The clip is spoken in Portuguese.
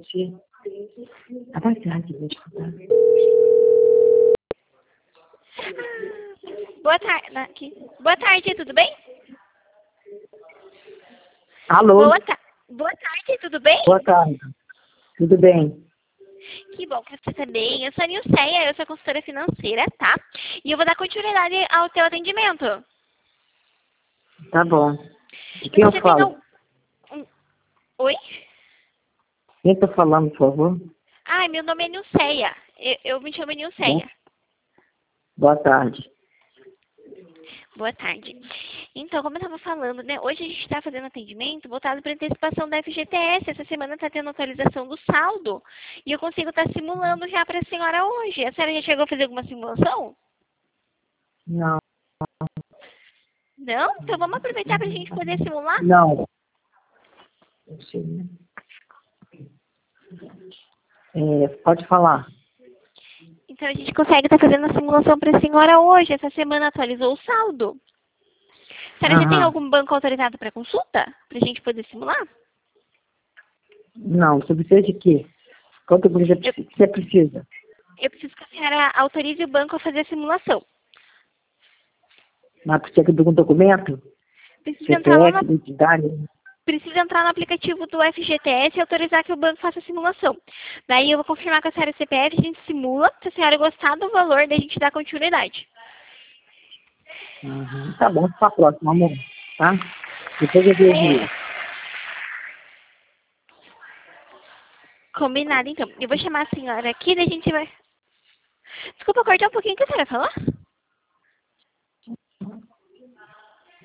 tarde. Boa tarde, vou escutar. Boa tarde, tudo bem? Alô? Boa tarde, tudo bem? Boa tarde. Tudo bem? Que bom que você está bem. Eu sou a Nilceia, eu sou consultora financeira, tá? E eu vou dar continuidade ao teu atendimento. Tá bom. De quem eu Você tem falo? Oi? Quem tá falando, por favor? Ai, meu nome é Nilceia. Eu me chamo Nilceia. Boa tarde. Boa tarde. Então, como eu estava falando, né? Hoje a gente está fazendo atendimento voltado para antecipação da FGTS. Essa semana está tendo atualização do saldo. E eu consigo estar simulando já para a senhora hoje. A senhora já chegou a fazer alguma simulação? Não. Não? Então vamos aproveitar para a gente poder simular? Não. Não sei, né? Pode falar. Então a gente consegue estar fazendo a simulação para a senhora hoje. Essa semana atualizou o saldo. A senhora já tem algum banco autorizado para consulta? Para a gente poder simular? Não, você precisa de quê? Quanto você precisa? Eu preciso que a senhora autorize o banco a fazer a simulação. Mas precisa de algum documento? Precisa entrar lá CPF, identidade? Precisa entrar no aplicativo do FGTS e autorizar que o banco faça a simulação. Daí eu vou confirmar com a senhora o CPF, a gente simula. Se a senhora gostar do valor, daí a gente dá continuidade. Tá bom, para a próxima, amor. Tá? Depois eu vejo. Combinado, então. Eu vou chamar a senhora aqui, daí a gente vai... Desculpa, cortar um pouquinho o que a senhora falou?